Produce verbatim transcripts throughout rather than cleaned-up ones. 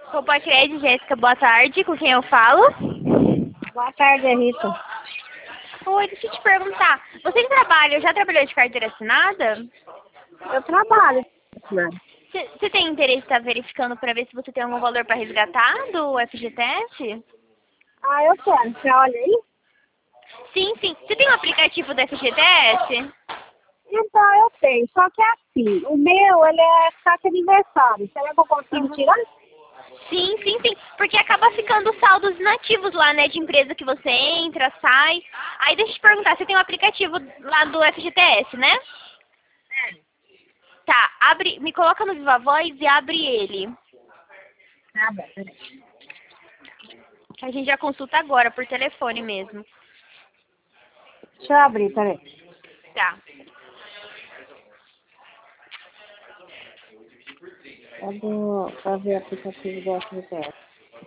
Compacred, Jéssica, boa tarde. Com quem eu falo? Boa tarde, é Rita. Oi, deixa eu te perguntar. Você trabalha, já trabalhou de carteira assinada? Eu trabalho. Você tem interesse em estar verificando para ver se você tem algum valor para resgatar do F G T S? Ah, eu quero. Você olha aí? Sim, sim. Você tem um aplicativo do F G T S? Então, eu tenho. Só que é assim, o meu, ele é taxa aniversário. Será que eu consigo Uhum. tirar? Sim, sim, sim. Porque acaba ficando saldos inativos lá, né? De empresa que você entra, sai. Aí deixa eu te perguntar, você tem um aplicativo lá do F G T S, né? Tá, abre, me coloca no Viva Voz e abre ele. Tá bom, peraí. A gente já consulta agora, por telefone mesmo. Deixa eu abrir, peraí. Tá. É do, pra ver o aplicativo do F G T S.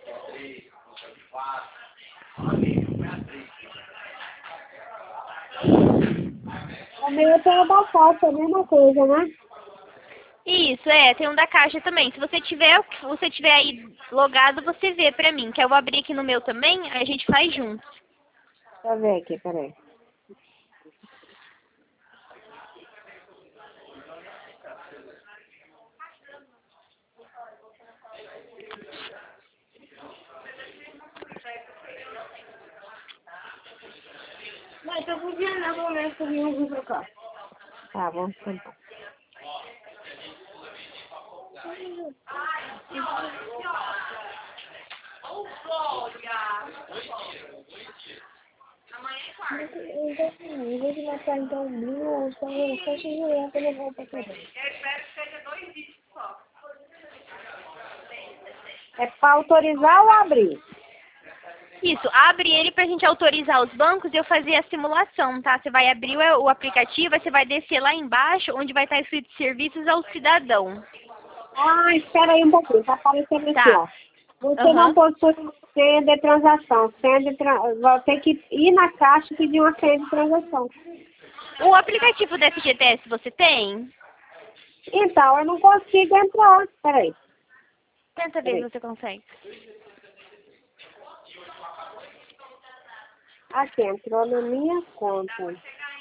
O meu tem o da foto, é a mesma coisa, né? Isso, é, tem um da caixa também. Se você tiver, se você tiver aí logado, você vê pra mim, que eu vou abrir aqui no meu também, aí a gente faz juntos. Deixa eu ver aqui, peraí. Mas eu podia não, vou ver se eu vou trocar. Tá, vamos tentar. Em vez de marcar então mil, só só direto eu vou pra frente. É pra autorizar ou abrir? Isso, abre ele pra gente autorizar os bancos e eu fazer a simulação, tá? Você vai abrir o o aplicativo, aí você vai descer lá embaixo, onde vai estar escrito Serviços ao Cidadão. Ah, espera aí um pouquinho, tá aparecendo aqui, Tá. ó. Você não Aham. possui senha de transação. Senha de tra... Vai ter que ir na caixa e pedir uma senha de transação. O aplicativo do F G T S você tem? Então, eu não consigo entrar. Peraí, Tenta ver se peraí. você consegue. Aqui, entrou na minha conta.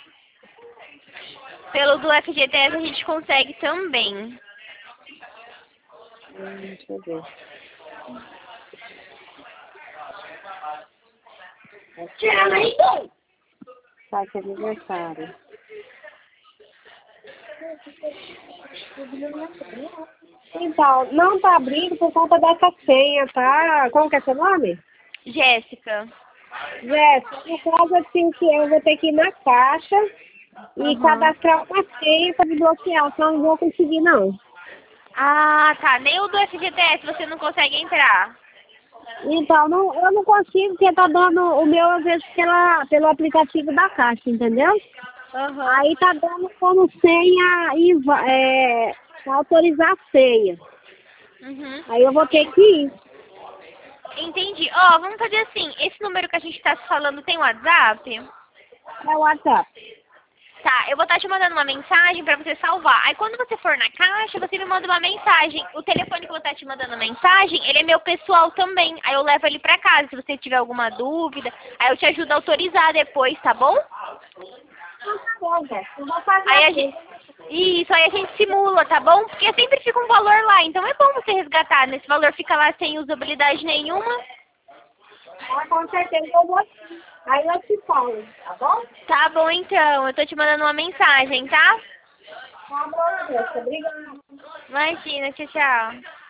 Pelo do F G T S a gente consegue também. Hum, deixa eu ver. Tira aí! Site aniversário. Então, não tá abrindo por conta dessa senha, tá? Como que é seu nome? Jéssica. Jéssica, no caso assim que eu vou ter que ir na caixa e Aham. cadastrar uma senha para desbloquear, senão eu não vou conseguir não. Ah, tá. Nem o do F G T S você não consegue entrar. Então, não, eu não consigo porque tá dando o meu, às vezes, pela, pelo aplicativo da caixa, entendeu? Aham. Aí tá dando como senha e va- é, pra autorizar a senha. Uhum. Aí eu vou ter que ir. Entendi. Ó, vamos fazer assim. Esse número que a gente tá se falando tem WhatsApp? É o WhatsApp. Tá, eu vou estar te mandando uma mensagem pra você salvar. Aí quando você for na caixa, você me manda uma mensagem. O telefone que eu vou estar te mandando mensagem, ele é meu pessoal também. Aí eu levo ele pra casa, se você tiver alguma dúvida. Aí eu te ajudo a autorizar depois, tá bom? Então tá bom, Jéssica. Eu vou fazer Aí a assim. gente... Isso, aí a gente simula, tá bom? Porque sempre fica um valor lá, então é bom você resgatar. Nesse valor fica lá sem usabilidade nenhuma. Ah, com certeza eu vou sim. Aí eu te falo, tá bom? Tá bom então, eu tô te mandando uma mensagem, tá? Tá bom, Jéssica. Obrigada. Imagina, tchau, tchau.